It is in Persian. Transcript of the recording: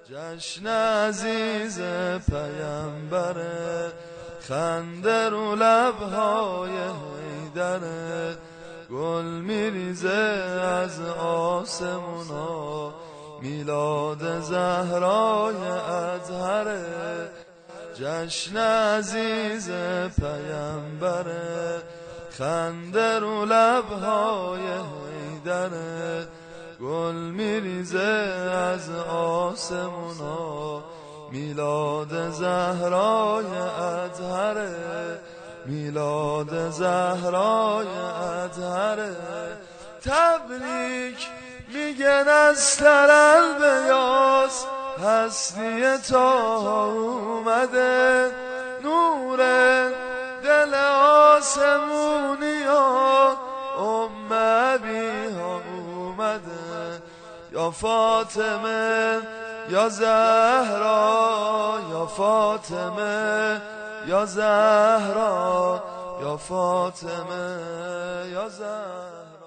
جشن عزیز پیامبره، خنده رو لبهای حیدره، گل میریزه از آسمونا، میلاد زهرای اطهره. جشن عزیز پیامبره، خنده رو لبهای حیدره، گل میریزه از آسمونا، میلاد زهرای اطهره، میلاد زهرای اطهره. تبریک میگن از ترالبیاس، هستی تا اومده، نور دل آسمونیا، ابیها اومده. یا فاطمه یا زهرا، یا فاطمه یا زهرا، یا فاطمه یا زهرا.